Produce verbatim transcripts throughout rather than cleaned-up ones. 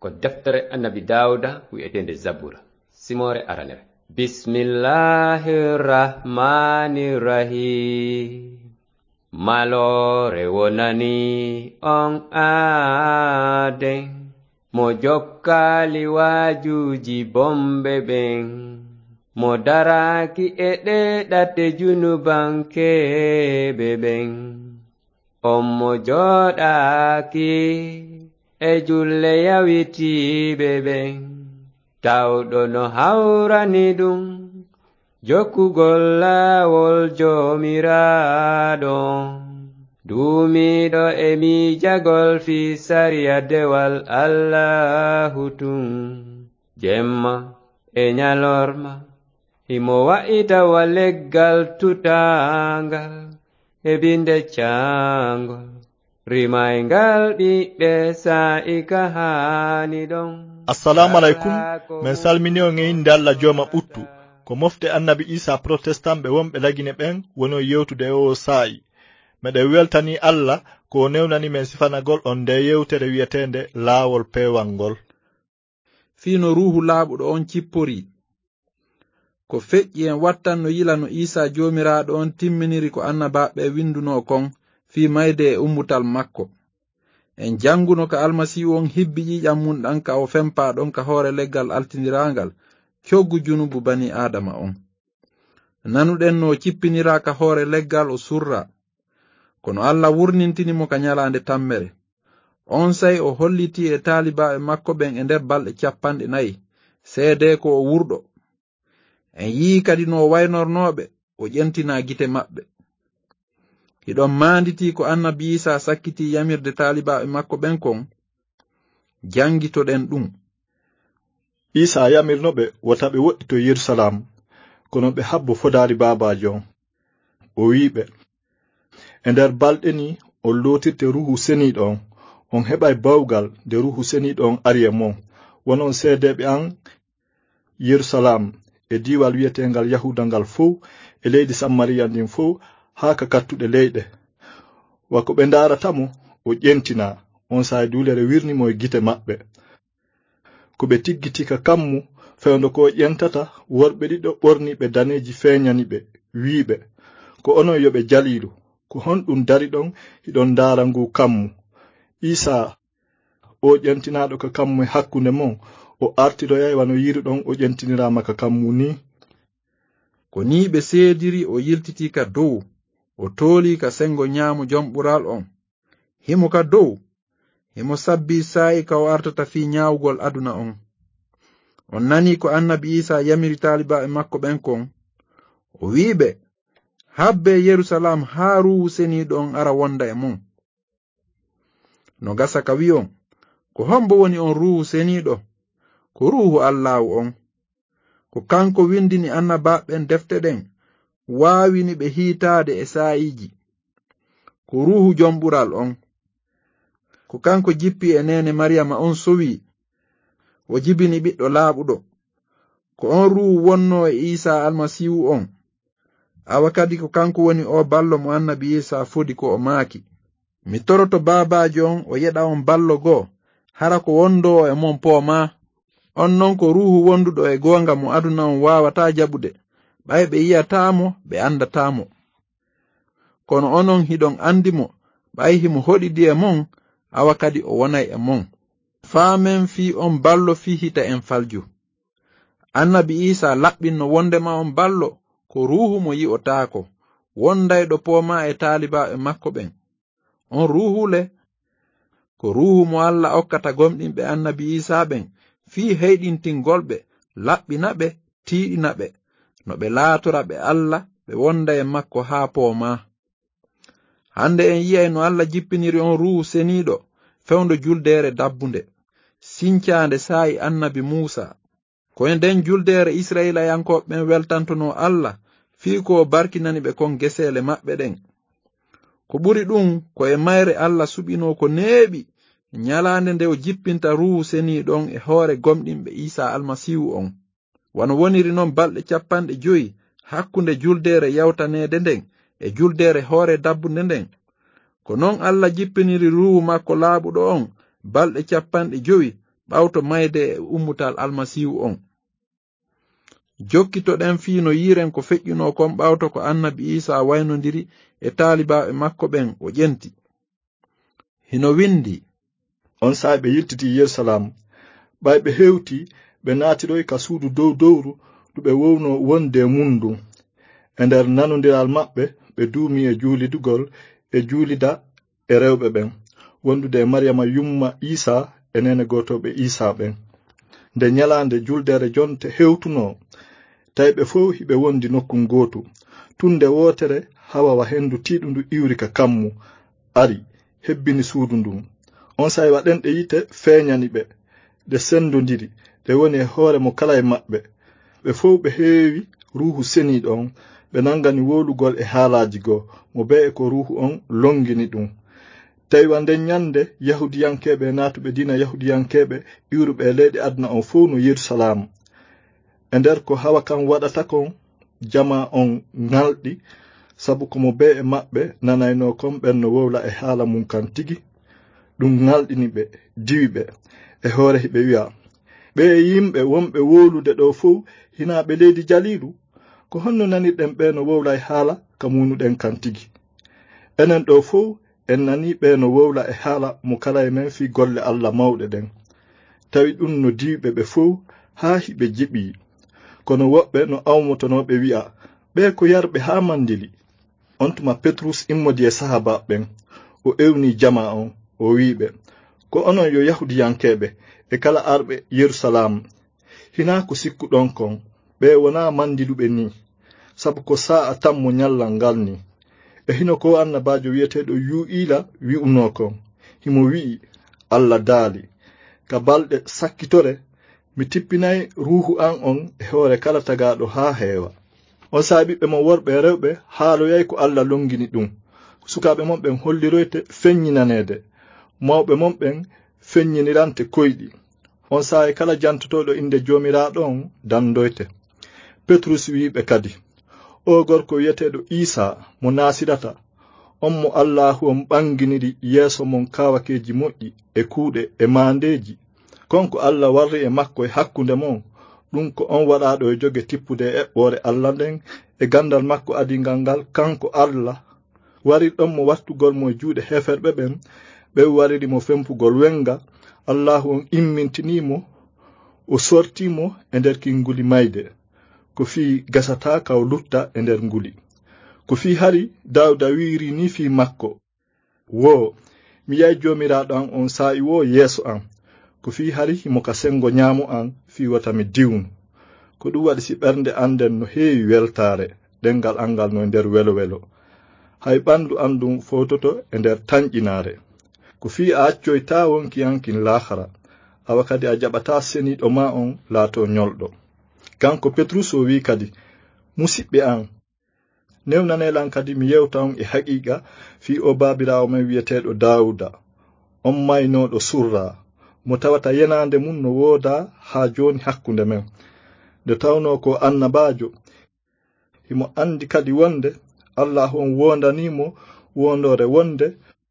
ko deftere annabi Dawuda wi'etende Zabura simore aranere. Bismillahirrahmanirrahim. Malore wonani on aden mo jokkali wajuji bombe ben mo daraki e ɗeɗate junubankebe ben on mo joɗaki e julle yawitiɓe ben tawɗo no hawrani ɗum jokkugol laawol jomiraɗo duumiɗo e miijagol fi sariya dewal Allahu tun jemma e nyalorma himo wa'itawa leggal tutangal e binde cangol rimaygal ɓiɓɓe sa'ika hani ɗon. Assalamu alaikum. Men salmini on e inde Allah joma ɓuttu ko mofte annabi Isa protestant ɓe wonɓe lagine ɓen wono yewtude e o sa'i meɗen weltani Allah ko newnani men sifanagol on nde yewtere wi'etende laawol pewangol. Fino ruhu laaɓuɗo on cippori ko feƴƴi en wattan no yila no Isa jomiraɗo on timminiri ko annabaɓe winduno kon fi mayde e ummutal makko. En janguno ka almasihu on hibbi ƴiƴam mum ɗan ka o fempa ɗon ka hoore leggal altinirangal coggu junubu bani adama on. Nanuɗen no cippinira ka hoore leggal o surra kono Allah wurnintinimo ka nyalande tammere. On say o holliti e taalibaɓe makko ɓen e nder balɗe capanɗe nayi seede ko o wurɗo. En yii kadi no waynornoɓe o ƴentina gite maɓɓe. Hiɗon maanditi ko annabi Isa sakkiti yamirde taalibaɓe makko ɓen kon jangitoɗen ɗum. Isa yamirnoɓe wota ɓe woɗɗito Yerusalam kono ɓe habbo fodari babajo on. O wiɓe e nder balɗe ni on lotirte ruhu seniɗo on on heɓai bawgal nde ruhu seniɗo on ari e mon wonon seedeɓe an Yerusalam e diwal wi'etengal Yahuda ngal fou e leydi Samariya ndin fou haa ka kattuɗe leyɗe wako ɓe ndaratamo o ƴentina on sa'i dulere wirnimo e gite maɓɓe ko ɓe tiggitika kammu fewndo ko ƴentata worɓe ɗiɗo ɓorni ɓe daneji feeñani ɓe wiiɓe ko onon yoɓe jalilu ko honɗum dari ɗon hiɗon ndaara ngu kammu. Isa o ƴentinaɗo ka kammu e hakkunde mon o artiroyay wano yiruɗon o ƴentinirama ka kammu ni. Ko ni ɓe seediri o yiltiti ka dow o tooli ka sengo nyaamu jomɓural on himo ka dow himo sabbi sa'i ka o artata fi nyaawugol aduna on. On nani ko annabi Isa yamiri taalibaɓe makko ɓen kon o wiiɓe habbe Yerusalam haa ruhu seniɗo on ara wonda e mon. No gasa ka wi'on ko hombo woni on ruhu seniɗo? Ko ruhu Allahu on ko kanko windini annabaɓen defte ɗen waawini ɓe hiitaade e saa'iji. Ko ruhu jomɓural on ko kanko jippi e nene Maryama on sowi o jibini ɓiɗɗo laaɓuɗo. Ko on ruhu wonno e Isa almasihu on awa kadi ko kanko woni o ballo mo annabi Isa fodi ko o maaki. Mi toroto baabajo on o yeɗa on ballo goo hara ko wondo e mon pooma. On non ko ruhu wonduɗo e goonga mo aduna on wawata jaɓude ɓay ɓe yiyatamo ɓe andatamo. Kono onon hiɗon andimo ɓay himo hoɗidi e mon awa kadi o wonay e mon. Faamen fi on ballo fi hita en falju. Annabi Isa laɓɓinno wondema on ballo ko ruhu mo yi'otako wondayɗo pooma e taalibaɓe makko ɓen. On ruhule ko ruhu mo Allah okkata gomɗinɓe annabi Isa ɓen fi heyɗintingolɓe laɓɓinaɓe tiiɗinaɓe no ɓe laatora ɓe Allah ɓe wonda e makko haa pooma. Hande en yiyay no Allah jippiniri on ruhu seniɗo fewndo juldere dabbunde sincande sa'i annabi Musa. Ko e nden juldere Israila yankoɓe weltantono Allah fii ko barkinani ɓe kon gesele maɓɓe ɗen. Ko ɓuri ɗum ko e mayre Allah suɓino ko neeɓi nyalande nde o jippinta ruhu seniɗon e hoore gomɗinɓe Isa almasihu on. Wano woniri noon balɗe capanɗe joyi hakkunde juldere yawtanede nden e juldere hoore dabbunde nden. Ko non Allah jippiniri ruhu makko laaɓuɗo on balɗe capanɗe joyi ɓawto mayde e ummutal almasihu on. Jokkitoɗen fii no yiren ko feƴƴuno kon ɓawto ko annabi Isa waynodiri e taalibaɓe makko ɓen o ƴenti. Hino windi, on sa'i ɓe yiltiti Yerusalem, ɓay ɓe hewti ɓe naatiɗoy ka suudu dow dowru ɗu ɓe wowno wonde mundu. E nder nanodiral maɓɓe ɓe duumi e juulidugol e juulida e rewɓe ɓen, wondude e Maryama yumma Isa e nene gotoɓe Isa ɓen. Nde nyalande juldere jonte hewtuno, tawi ɓe fof hiɓe wondi nokku gotu. Tunde wotere hawawa hendu tiɗundu iwri ka kammu ari hebbini suudu ndun. On sa'i waɗenɗe yite feeñani ɓe, ɗe sendodiri, ɗe woni e hoore mo kala e maɓɓe. Ɓe fof ɓe heewi ruhu seniɗo on, ɓe nangani wolugol e haalaji go mo be e ko ruhu on longini ɗum. Tawi wa nden nyande yahudiyankeɓe natuɓe dina yahudiyankeɓe iwruɓe e leyɗe aduna on fof no Yerusalem. E nder ko hawa kan waɗata kon jama on ngalɗi, sabu ko mo be e maɓɓe nanayno kon ɓen no wowla e haala mum kan tigi. Ɗum ngalɗini ɓe, diwi ɓe e hoore hiɓe wi'a, ɓe e yimɓe wonɓe wolude ɗo fof hinaɓe leydi jaliru, ko honno nanirɗen ɓe no wowla e haala ka munuɗen kan tigi. Enen ɗo fof en nani ɓe no wowla e haala mo kala e men fi golle Allah mawɗe ɗen. Tawi ɗum no diwiɓe ɓe fof haa hiɓe jiɓi. Kono woɓɓe no awmotonoɓe wi'a, ɓe ko yarɓe haa mandili. On tuma Petrus immodi e sahaba ɓen, o ewni jama on, o wiɓe, ko onon yo yahudiyankeɓe e kala arɓe Yerusalem, hina ko sikkuɗon kon, ɓe wona mandiluɓe ni, sabu ko sa'a tan mo nyallal ngal ni. E hino ko annabajo wiyeteɗo Yu'ila wi'uno kon, himo wi'i, Allah daali, ka balɗe sakkitore, mi tippinay ruhu an on e hoore kala tagaɗo haa heewa. On saabiɓe mo worɓe e rewɓe haaloyay ko Allah longini ɗum. Sukaɓe mon ɓen holliroyte feññinanede, mawɓe mon ɓen feññinirante koyɗi. On saayi kala jantotoɗo inde jomiraɗo on dandoyte. Petrus wiɓe kadi, o gorko wiyeteɗo Isa mo nasirata, on mo Allahu on ɓanginiri yeeso mon kawakeji moƴƴi e kuuɗe e mandeji. Konko Allah warri e makko e hakkunde mon, ɗum ko on waɗaɗo e joge tippude e eɓɓore Allah nden e gandal makko adingal ngal, kanko Allah warirɗon mo wattugol mo e juuɗe heferɓe ɓen, ɓe wariri mo fempugol wenga. Allahu on immintinimo, o sortimo e nder kinguli mayde, ko fi gasata kaw lutta e nder nguli. Ko fi hari Dawda wiri ni fi makko, wo mi yai jomiraɗo an on sa'i wo yeeso an, ko fi hari himo ka sengo nyamo an fi wata mi diwnu. Ko ɗum waɗi si ɓernde anden no heewi weltare, ɗengal angal no nder welo welo, hay ɓandu andum fototo e nder tanƴinare. Ko fi a accoyta wonki yankin lahara, awa kadi a jaɓata seniɗo ma on laato nyolɗo. Kanko Petrus o wi kadi, musiɓɓe an, newnanelan kadi mi yewta on e haqiqa fi o babirawo men wiyeteɗo Dawuda, on maynoɗo surra, mo tawata yenande mum no wooda ha joni hakkunde men. Nde tawno ko annabajo, himo andi kadi wonde Allah on wondanimo wondore wonde,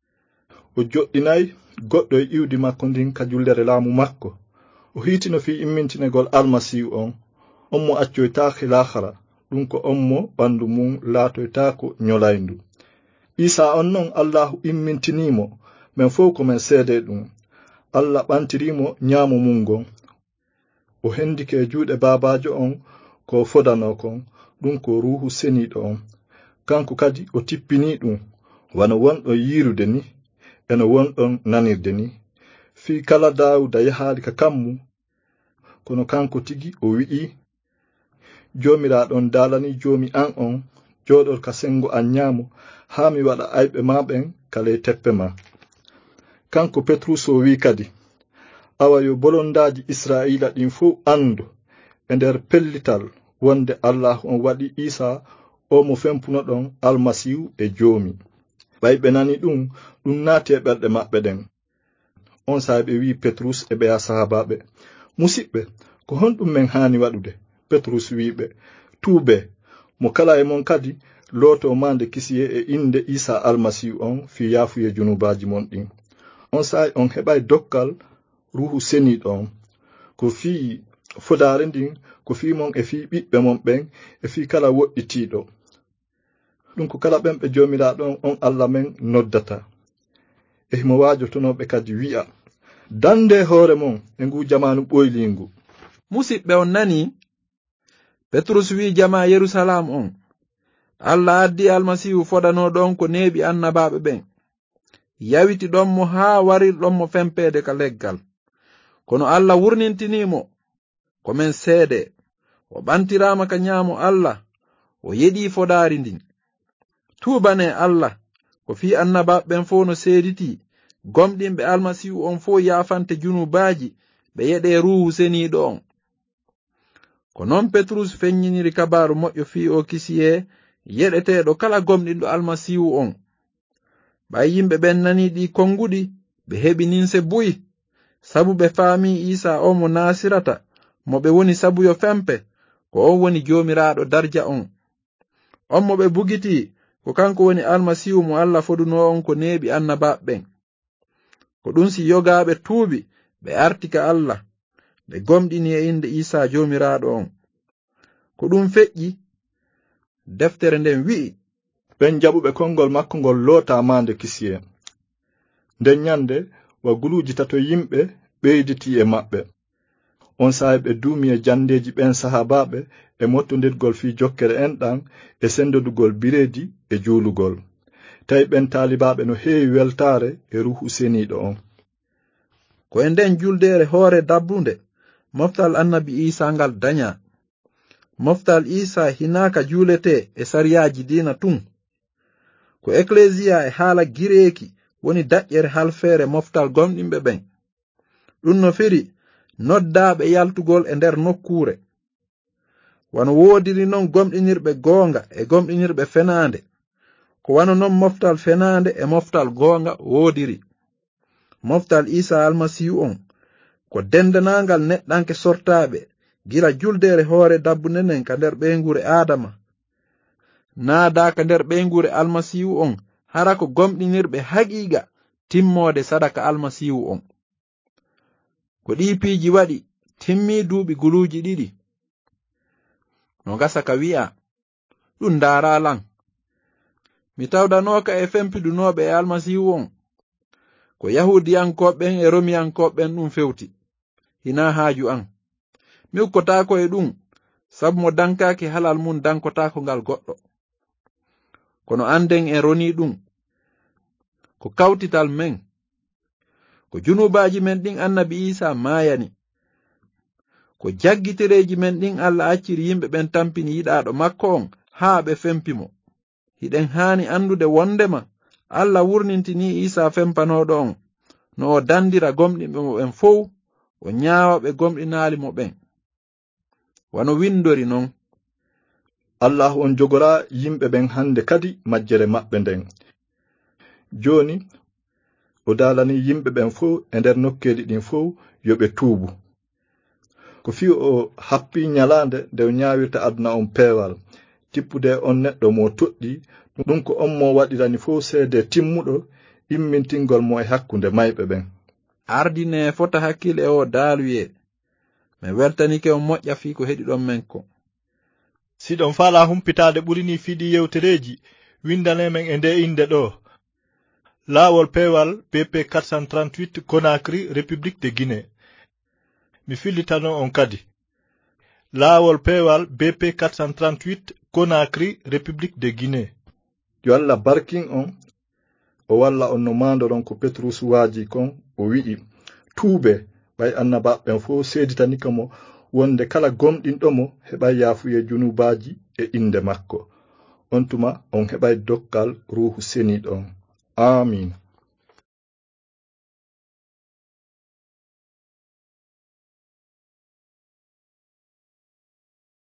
o joɗɗinayi goɗɗo e iwdi makko ndin ka juldere laamu makko. O hitino fi immintinegol almasihu on, on mo accoytaake lahara, ɗum ko on mo ɓandu mum laatoytaako nyolayndu. Isa on non Allahu immintinimo, men fof ko men seede ɗum. Allah ɓantirimo nyaamu mum gon, o hendike e juuɗe babajo on ko fodano kon, ɗum ko ruhu seniɗo on. Kanko kadi o tippini ɗum, wano wonɗon yirude ni, eno wonɗon nanirde ni. Fi kala Dawuda yahaali ka kammu, kono kanko tigi o wi'i, jomiraɗon daalani jomi an on, joɗor ka sengo an nyamo, haa mi waɗa ayɓe ma ɓen kale teppe ma. Kanko Petrus o wi kadi, awa yo bolondaji Israila ɗin fof andu e nder pellital wonde Allah on waɗi Isa o mo fempuno ɗon almasihu e jomi. Ɓayɓe nani ɗum, ɗum naati e ɓerɗe maɓɓe ɗen. On saaɓe wi Petrus e ɓeya sahabaɓe, musiɓɓe, ko honɗum men haani waɗude? Petrus wiɓe, tuube, mo kala e mon kadi looto mande kisiye e inde Isa almasihu on fi yaafuye junubaji mon ɗin. On saa'i on heɓay dokkal ruhu seniiɗo on ko fii fodaare ndin ko fii mon e fii ɓiɓɓe mon ɓen e fii kala woɗɗitiiɗo ɗum ko kala ɓen ɓe joomiraaɗo on Allah men noddata e himo waajotonoɓe kadi wi'a dande hoore mon e ngu jamanu ɓoylingu. Musidɓe on nani Petrus wi jama Yerusalam on Allah addi almasihu fodano ɗon ko neeɓi annabaɓe ɓen yawiti ɗon mo haa warir ɗon mo fempede ka leggal kono Allah wurnintinimo ko men seede o ɓantirama ka nyaamo Allah o yeɗi fodaari ndin tuubane Allah ko fi annabaɓe ɓen fo no seediti gomɗinɓe almasihu on fo yafante junubaaji ɓe yeɗe ruhu seniiɗo on ko non Petrus feññiniri kabaru moƴƴo fi o kisiye yeɗeteɗo kala gomɗinɗo almasihu on ɓay yimɓe ɓen nani ɗi konguɗi ɓe heɓi ninse buyi sabu ɓe faami Isa o mo nasirata mo ɓe woni sabuyo fempe ko on woni jomiraɗo darja on on mo ɓe bugiti ko kanko woni almasihu mo Allah foduno on ko neeɓi annabaɓe ɓen ko ɗum si yogaɓe tuubi ɓe artika Allah ɓe gomɗini e inde Isa jomiraɗo on ko ɗum feƴƴi deftere nden wi'i ɓen jaɓuɓe konngol makko ngol loota mande kisiye nden nyande wa guluji tato yimɓe ɓeyditi e maɓɓe on sahi ɓe duumi e jandeji ɓen sahabaɓe e mottodirgol fi jokkere enɗan e sendodugol bireedi e juulugol tawi ɓen taalibaɓe no heewi weltare e ruhu seniiɗo on ko e nden juldere hoore dabbunde moftal annabi Isa ngal daña moftal Isa hinaka juulete e sariyaji diina tun ko ecclesia e haala gireeki woni daƴƴere halfeere moftal gomɗinɓe ɓen ɗum no firi noddaɓe yaltugol e nder nokkure wano woodiri non gomɗinirɓe goonga e gomɗinirɓe fenaande ko wano non moftal fenaande e moftal goonga woodiri moftal Isa almasihu on ko dendanangal neɗɗanke sortaaɓe gila juldere hoore dabbunenen ka nder ɓeygure Adama naada ka nder ɓeygure almasihu on hara ko gomɗinirɓe haqiiqa timmode sadaka almasihu on ko ɗi piiji waɗi timmi duuɓi guluuji ɗiɗi no gasa ka wi'a ɗum daaralan mi tawdanoka e fempidunoɓe e almasihu on ko yahudiyankoɓen e romiyankoɓen ɗum fewti hina haaju an mi ukkotako e ɗum sabu mo dankaki halal mum dankotako ngal goɗɗo kono anden en roni ɗum ko kawtital men ko junubaji men ɗin annabi Isa mayani ko jaggitireji men ɗin Allah acciri yimɓe ɓen tampini yiɗaɗo makko on haa ɓe fempimo hiɗen haani andude wondema Allah wurnintini Isa fempanoɗo on no o dandira gomɗinɓe mo ɓen fow o nyaawa ɓe gomɗinaali mo ɓen wano windori non Allah on jogora yimɓe ɓen hande kadi majjere maɓɓe nden joni o dalani yimɓe ɓen fow e nder nokkeeji ɗin fow yoɓe tuubu ko fi o happi nyalande nde o nyawirta aduna on peewal tippude on neɗɗo mo toɗɗi ɗum ko on mo waɗirani fow seede timmuɗo immintingol mo e hakkunde mayɓe ɓen ardine fota hakkille o daaluye mi weltanike on moƴƴa fi ko heɗi ɗon men ko siɗon faala humpitade ɓurini fiɗi yewtereji windanemen e nde inde ɗo laawol peewal B P quatre cent trente-huit Conakry République de Guinée mi fillitano on kadi laawol peewal B P quatre cent trente-huit Conakry République de Guinée yo Allah barkin on o walla on no mandoron ko Petrus waaji kon o wi'i tuube ɓay annabaɓen fof seeditanika mo wonde kala gomɗinɗo mo heɓay yaafuye junubaji e inde makko on tuma on heɓay dokkal ruhu seniɗo on amin